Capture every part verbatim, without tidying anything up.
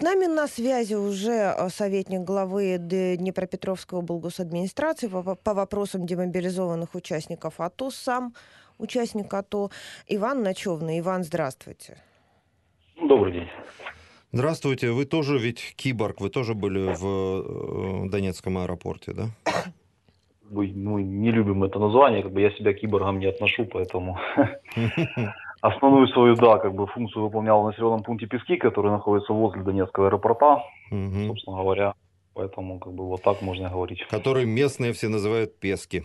С нами на связи уже советник главы Днепропетровской облгосадминистрации по, по вопросам демобилизованных участников АТО, сам участник АТО Иван Ночевный. Иван, здравствуйте. Добрый день. Здравствуйте. Вы тоже ведь киборг, вы тоже были в Донецком аэропорте, да? Мы не любим это название, как бы я себя киборгом не отношу, поэтому основную свою, да, как бы функцию выполнял в населенном пункте Пески, который находится возле Донецкого аэропорта, собственно говоря, поэтому как бы вот так можно говорить. Который местные все называют Пески.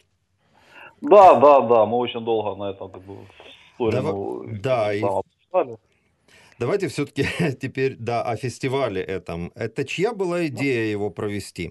Да, да, да, мы очень долго на этом как бы сторону да, и... обсуждали. Давайте все-таки теперь, да, о фестивале этом. Это чья была идея его провести?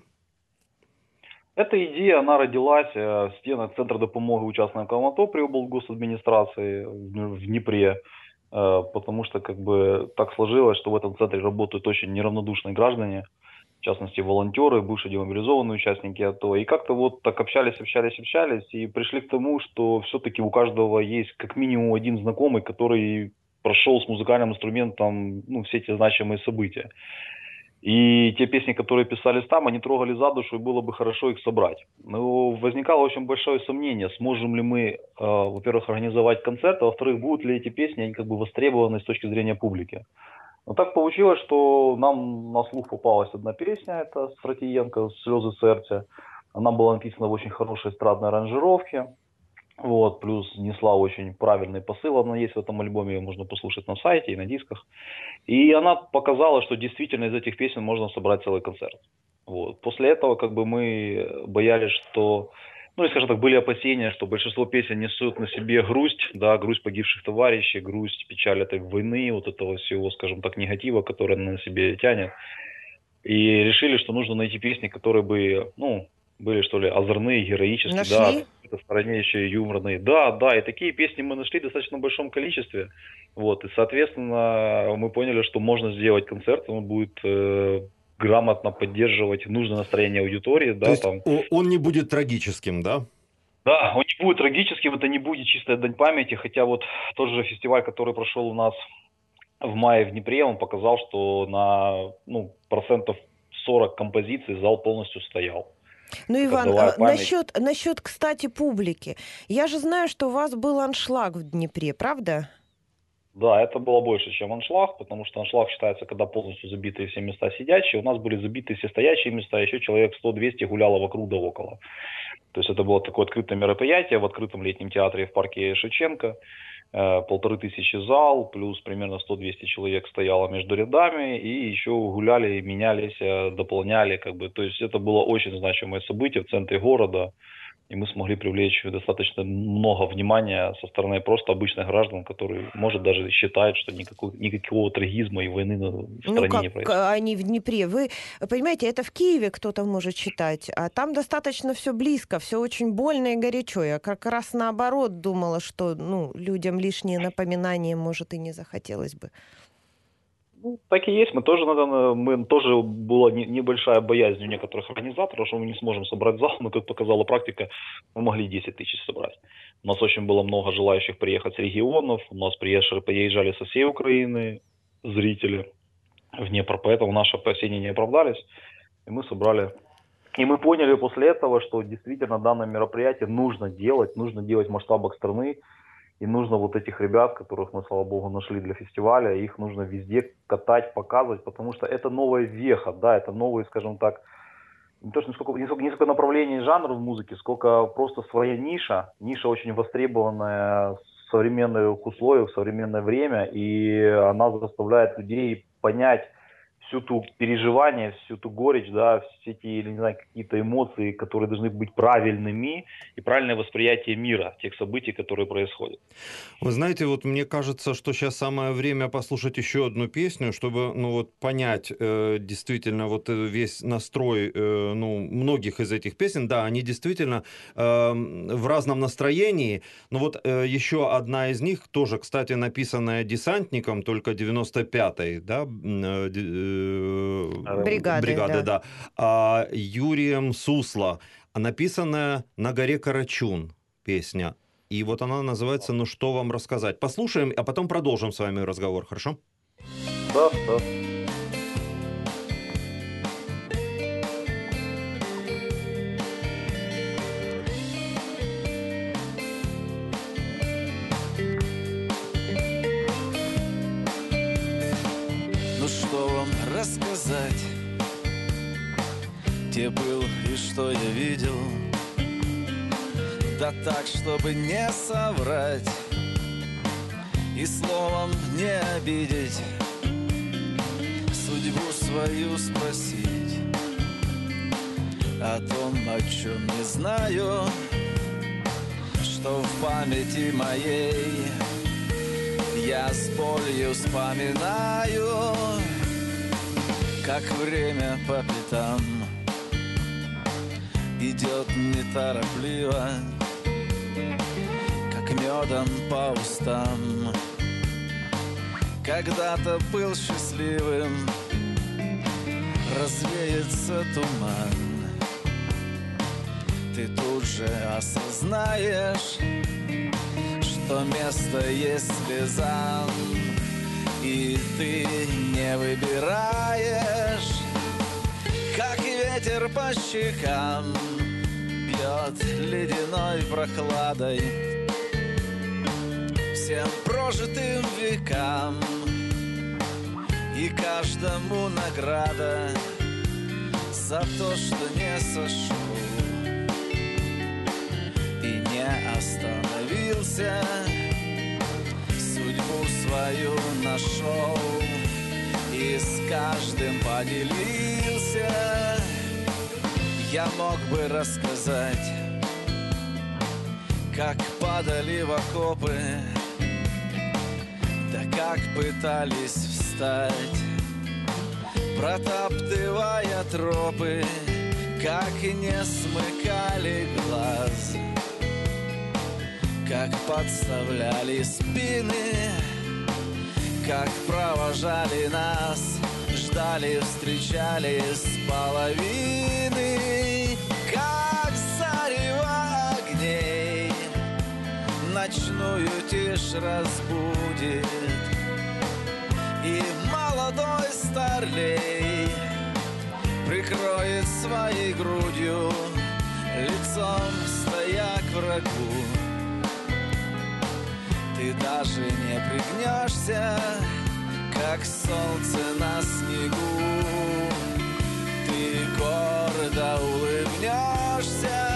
Эта идея, она родилась в стенах Центра допомоги участникам АТО при облгосадминистрации в Днепре, потому что как бы так сложилось, что в этом центре работают очень неравнодушные граждане, в частности волонтеры, бывшие демобилизованные участники АТО. И как-то вот так общались, общались, общались и пришли к тому, что все-таки у каждого есть как минимум один знакомый, который прошел с музыкальным инструментом, ну, все эти значимые события. И те песни, которые писались там, они трогали за душу, и было бы хорошо их собрать. Но возникало очень большое сомнение, сможем ли мы, э, во-первых, организовать концерт, а во-вторых, будут ли эти песни, они как бы востребованы с точки зрения публики. Но так получилось, что нам на слух попалась одна песня, это Стратиенко «Слезы сердца». Она была написана в очень хорошей эстрадной аранжировке. Вот, плюс несла очень правильный посыл, она есть в этом альбоме, ее можно послушать на сайте и на дисках. И она показала, что действительно из этих песен можно собрать целый концерт. Вот. После этого как бы мы боялись, что, ну и скажем так, были опасения, что большинство песен несут на себе грусть, да, грусть погибших товарищей, грусть, печаль этой войны, вот этого всего, скажем так, негатива, который она на себе тянет. И решили, что нужно найти песни, которые бы, ну, были, что ли, озорные, героические, нашли? Да, в какой-то стороне еще и юморные. Да, да, и такие песни мы нашли в достаточно большом количестве. Вот, и, соответственно, мы поняли, что можно сделать концерт, он будет э, грамотно поддерживать нужное настроение аудитории. То да, есть там. он не будет трагическим, да? Да, он не будет трагическим, это не будет чистая дань памяти, хотя вот тот же фестиваль, который прошел у нас в мае в Днепре, он показал, что на ну, процентов сорок композиций зал полностью стоял. Ну, Иван, насчет, насчет, кстати, публики. Я же знаю, что у вас был аншлаг в Днепре, правда? Да, это было больше, чем аншлаг, потому что аншлаг считается, когда полностью забитые все места сидячие. У нас были забиты все стоячие места, еще человек сто-двести гуляло вокруг да около. То есть это было такое открытое мероприятие в открытом летнем театре в парке Шевченко. Полторы тысячи зал, плюс примерно сто-двести человек стояло между рядами, и еще гуляли, менялись, дополняли, как бы, то есть это было очень значимое событие в центре города, и мы смогли привлечь достаточно много внимания со стороны просто обычных граждан, которые, может, даже считают, что никакого, никакого трагизма и войны в стране ну, как не происходит. Они в Днепре. Вы понимаете, это в Киеве кто-то может считать, а там достаточно все близко, все очень больно и горячо. Я как раз наоборот думала, что ну, людям лишние напоминания, может, и не захотелось бы. Ну, так и есть. Мы тоже, мы тоже была небольшая боязнь у некоторых организаторов, что мы не сможем собрать зал, но, как показала практика, мы могли десять тысяч собрать. У нас очень было много желающих приехать с регионов, у нас приезжали, приезжали со всей Украины зрители в Днепр, поэтому наши опасения не оправдались, и мы собрали. И мы поняли после этого, что действительно данное мероприятие нужно делать, нужно делать в масштабах страны. И нужно вот этих ребят, которых мы, слава богу, нашли для фестиваля, их нужно везде катать, показывать, потому что это новая веха, да, это новый, скажем так, не то что не сколько, не сколько, не сколько направлений жанров в музыке, сколько просто своя ниша, ниша очень востребованная в современных условиях, в современное время, и она заставляет людей понять всю ту переживание, всю ту горечь, да, все эти, не знаю, какие-то эмоции, которые должны быть правильными, и правильное восприятие мира, тех событий, которые происходят. Вы знаете, вот мне кажется, что сейчас самое время послушать еще одну песню, чтобы, ну вот, понять э, действительно вот весь настрой, э, ну, многих из этих песен. Да, они действительно э, в разном настроении, но вот э, еще одна из них, тоже, кстати, написанная десантником, только девяносто пятой, да, э, бригады, бригады, да. да, а Юрием Сусло, написанная «На горе Карачун» песня. И вот она называется «Ну что вам рассказать». Послушаем, а потом продолжим с вами разговор, хорошо? Да, да. что вам рассказать, где был и что я видел, да так, чтобы не соврать и словом не обидеть, судьбу свою спросить о том, о чем не знаю, что в памяти моей я с болью вспоминаю, как время по пятам идет неторопливо, как медом по устам. Когда-то был счастливым, развеется туман, ты тут же осознаешь, что место есть слезам, и ты не выбираешь, как ветер по щекам бьет ледяной прохладой всем прожитым векам, и каждому награда за то, что не сошел и не остановился, судьбу свою нашел и с каждым поделился. Я мог бы рассказать, как падали в окопы, да как пытались встать, протаптывая тропы, как не смыкали глаз, как подставляли спины, как провожали нас, ждали, встречали с половины, как зарево огней ночную тишь разбудит, и молодой старлей прикроет своей грудью, лицом стоя к врагу. Ты даже не пригнешься, как солнце на снегу. Ты гордо улыбнешься.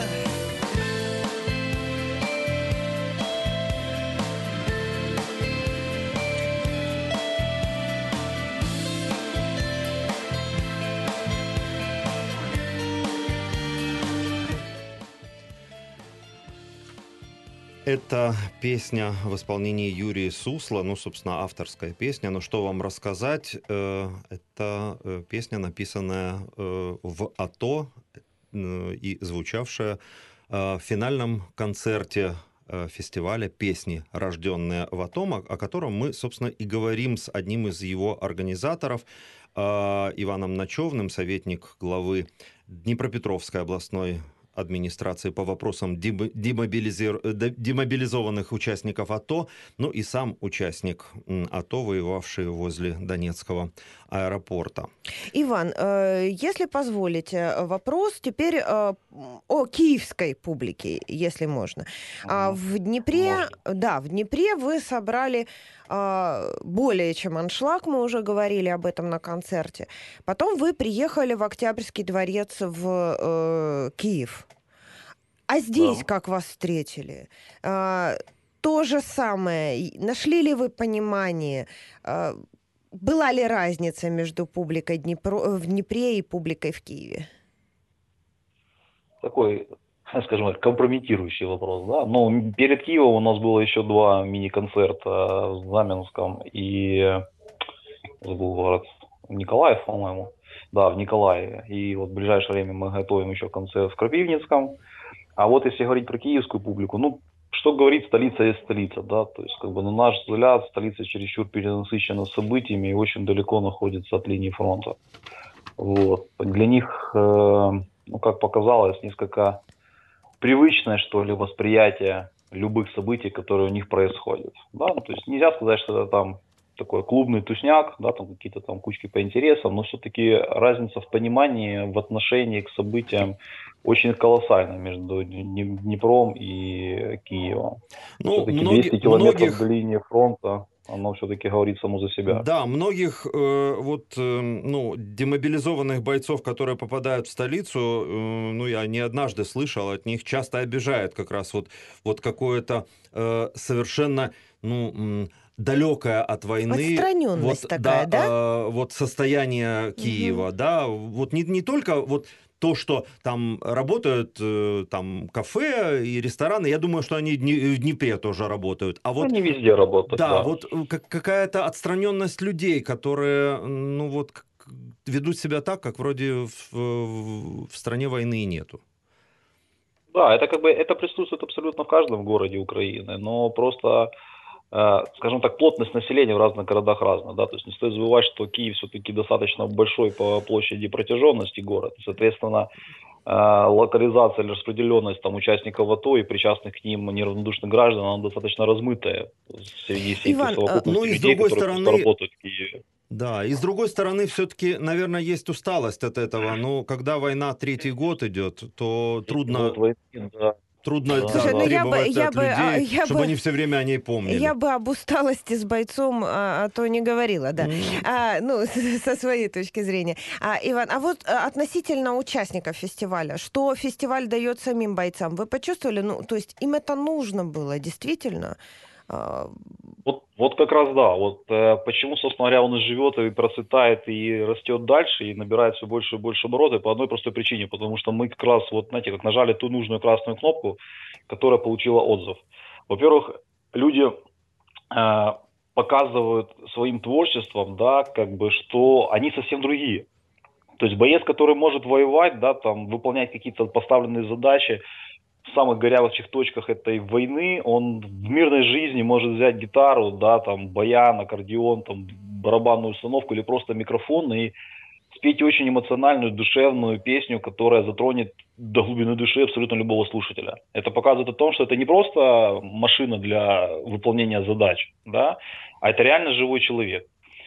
Это песня в исполнении Юрия Сусла, ну, собственно, авторская песня. Но что вам рассказать? Это песня, написанная в АТО и звучавшая в финальном концерте фестиваля «Песни, рожденные в АТО», о котором мы, собственно, и говорим с одним из его организаторов, Иваном Ночевным, советник главы Днепропетровской областной администрации по вопросам демобилизованных участников АТО, ну и сам участник АТО, воевавший возле Донецкого аэропорта. Иван, если позволите, вопрос теперь о киевской публике, если можно. Угу. В Днепре, можно. Да, в Днепре вы собрали более чем аншлаг, мы уже говорили об этом на концерте. Потом вы приехали в Октябрьский дворец в э, Киев. А здесь да. как вас встретили? А, то же самое. Нашли ли вы понимание? А, была ли разница между публикой Днепро, в Днепре и публикой в Киеве? Такой, скажем так, компрометирующий вопрос, да. Но перед Киевом у нас было еще два мини-концерта в Знаменском и забыл город Николаев, по-моему. Да, в Николаеве. И вот в ближайшее время мы готовим еще концерт в Крапивницком. А вот если говорить про киевскую публику, ну, что говорить, столица есть столица, да, то есть, как бы, на наш взгляд, столица чересчур перенасыщена событиями и очень далеко находится от линии фронта. Вот. Для них, э, ну, как показалось, несколько привычное, что ли, восприятие любых событий, которые у них происходят, да, ну, то есть нельзя сказать, что это там такой клубный тусняк, да, там какие-то там кучки по интересам, но все-таки разница в понимании, в отношении к событиям очень колоссальна между Днепром и Киевом. Ну, все-таки многие, двести километров многих... до линии фронта. оно все-таки говорит само за себя. Да, многих э, вот, э, ну, демобилизованных бойцов, которые попадают в столицу, э, ну, я не однажды слышал, от них часто обижает как раз вот, вот какое-то э, совершенно, ну, м, далекое от войны, Отстраненность вот, такая, да, да? э, вот состояние Мгм. Киева, да, вот не, не только вот то, что там работают э, там кафе и рестораны, я думаю, что они дни- в Днепре тоже работают, а вот Они везде работают, да, да. вот э, как- какая-то отстраненность людей, которые, ну вот, к- ведут себя так, как вроде в, в- в стране войны и нету. Да, это как бы это присутствует абсолютно в каждом городе Украины, но просто, э, скажем так, плотность населения в разных городах разная, да, то есть не стоит забывать, что Киев все-таки достаточно большой по площади и протяженности город, и, соответственно, э, локализация или распределенность там участников АТО и причастных к ним неравнодушных граждан, она достаточно размытая среди всей той Иван, э, совокупности Ну и с людей, другой которые просто стороны, работают в Киеве. да, и с другой стороны, все-таки, наверное, есть усталость от этого. Ну, когда война третий год идет, то Третий трудно, год войны, да, трудно, да, да, Слушай, ну да. я бы, требовать я от бы, а, людей, я чтобы бы, они все время о ней помнили. я бы об усталости с бойцом, а, а то не говорила, да. М, А, ну, со своей точки зрения. А, Иван, а вот а, относительно участников фестиваля, что фестиваль дает самим бойцам, вы почувствовали, ну, то есть им это нужно было, действительно? А, Вот, вот как раз да, вот э, почему, собственно говоря, он и живет, и процветает, и растет дальше, и набирает все больше и больше обороты, по одной простой причине, потому что мы как раз, вот знаете, как нажали ту нужную красную кнопку, которая получила отзыв. Во-первых, люди э, показывают своим творчеством, да, как бы, что они совсем другие. То есть боец, который может воевать, да, там, выполнять какие-то поставленные задачи, в самых горячих точках этой войны, он в мирной жизни может взять гитару, да, там, баян, аккордеон, там, барабанную установку или просто микрофон и спеть очень эмоциональную, душевную песню, которая затронет до глубины души абсолютно любого слушателя. Это показывает о том, что это не просто машина для выполнения задач, да, а это реально живой человек.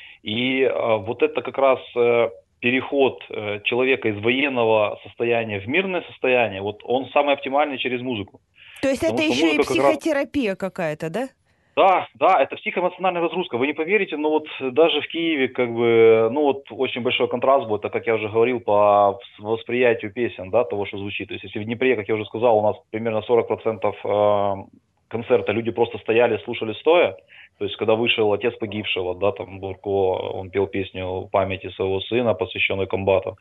И э, вот это как раз э, переход э, человека из военного состояния в мирное состояние, вот он самый оптимальный через музыку. то есть Потому это что еще и музыка как раз... психотерапия какая-то, да? Да, да, это психоэмоциональная разгрузка. Вы не поверите, но вот даже в Киеве, как бы, ну вот очень большой контраст был, так как я уже говорил, по восприятию песен, да, того, что звучит. То есть если в Днепре, как я уже сказал, у нас примерно сорок процентов э, концерта люди просто стояли, слушали стоя. То есть когда вышел отец погибшего, да, там Бурко, он пел песню памяти своего сына, посвященную комбату.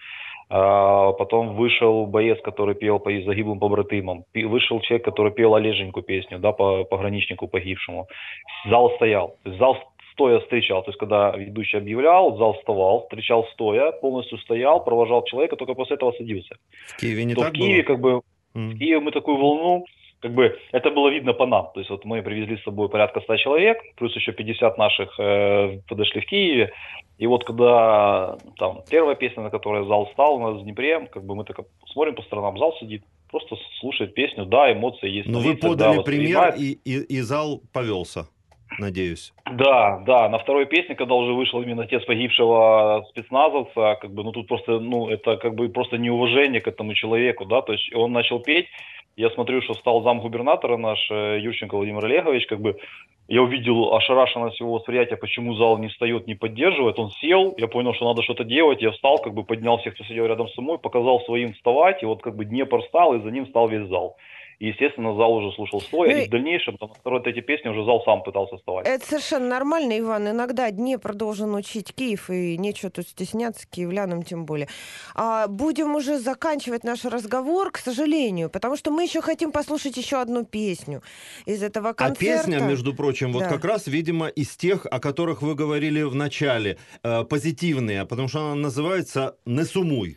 А потом вышел боец, который пел по загиблым побратимам. Пи- Вышел человек, который пел Олеженьку песню, да, по пограничнику погибшему. Зал стоял. То есть зал стоя встречал. То есть когда ведущий объявлял, зал вставал, встречал стоя, полностью стоял, провожал человека, только после этого садился. В Киеве не То в так Киеве, было? как бы, в М. Киеве мы такую волну, как бы, это было видно по нам. То есть вот мы привезли с собой порядка ста человек, плюс еще пятьдесят наших э, подошли в Киеве. И вот когда там первая песня, на которой зал встал у нас в Днепре, как бы мы так смотрим по сторонам, зал сидит, просто слушает песню, да, эмоции есть Но на вы лицах, да, подали пример, воспринимает. и, и, и зал повелся, надеюсь. Да, да, на второй песне, когда уже вышел именно отец погибшего спецназовца, как бы, ну тут просто, ну это как бы просто неуважение к этому человеку, да, то есть он начал петь, я смотрю, что встал замгубернатора наш э, Ющенко Владимир Олегович, как бы, я увидел ошарашенность его восприятия, почему зал не встает, не поддерживает, он сел, я понял, что надо что-то делать, я встал, как бы поднял всех, кто сидел рядом со мной, показал своим вставать, и вот как бы Днепр встал, и за ним встал весь зал. И, естественно, зал уже слушал стоя, Ну и и в дальнейшем, там, на второй, третьей песне уже зал сам пытался вставать. это совершенно нормально, Иван. Иногда Днепр должен учить Киев, и нечего тут стесняться, киевлянам тем более. А, будем уже заканчивать наш разговор, к сожалению, потому что мы еще хотим послушать еще одну песню из этого А концерта. песня, между прочим, вот Да. как раз, видимо, из тех, о которых вы говорили в начале, э, позитивные, потому что она называется «Не сумуй».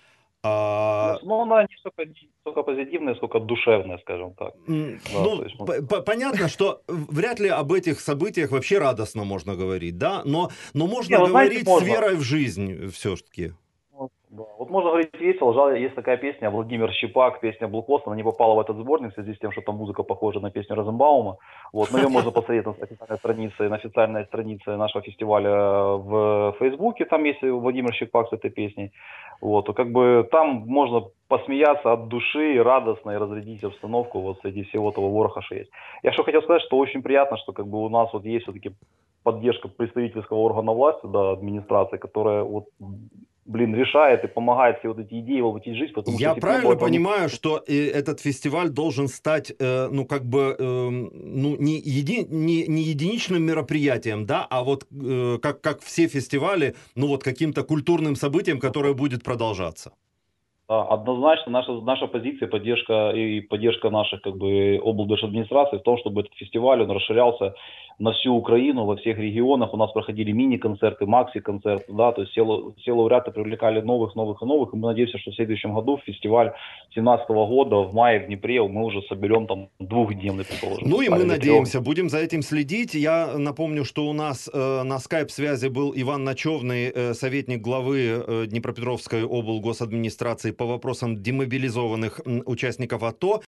А, Ну, она не столько, не столько позитивная, сколько душевная, скажем так. м, Да, ну, то есть, ну, п- п- понятно, что вряд ли об этих событиях вообще радостно можно говорить, да, но, но можно Не, ну, знаете, говорить с можно. верой в жизнь все-таки. Вот, да. Вот можно говорить весело, жаль, есть такая песня, Владимир Щепак, песня Блокпост, она не попала в этот сборник в связи с тем, что там музыка похожа на песню Розенбаума. Вот, но ее можно посмотреть на официальной странице, на официальной странице нашего фестиваля в Фейсбуке, там есть Владимир Щепак с этой песней. Вот, и как бы там можно посмеяться от души, радостно и разрядить обстановку вот среди всего того вороха, что есть. Я что хотел сказать, что очень приятно, что как бы у нас вот есть все-таки поддержка представительского органа власти, да, администрации, которая вот, блин, решает и помогает все вот эти идеи воплотить в жизнь, потому Я что правильно этого не- понимаю, что э, этот фестиваль должен стать, э, ну, как бы, эм, ну, не, еди- не, не единичным мероприятием, да, а вот э, как, как все фестивали, ну, вот каким-то культурным событием, которое будет продолжаться. Да, однозначно наша, наша позиция, поддержка и поддержка наших как бы облдержадминистраций в том, чтобы этот фестиваль он расширялся на всю Украину, во всех регионах. У нас проходили мини-концерты, макси-концерты, да, то есть все, лау- все лауреаты привлекали новых, новых и новых. И мы надеемся, что в следующем году фестиваль две тысячи семнадцатого года в мае в Днепре мы уже соберем там двухдневный, предположим. Ну и мы фестиваль, или надеемся, будем за этим следить. Я напомню, что у нас э, на скайп-связи был Иван Ночевный, э, советник главы э, Днепропетровской облгосадминистрации по вопросам демобилизованных м, участников АТО.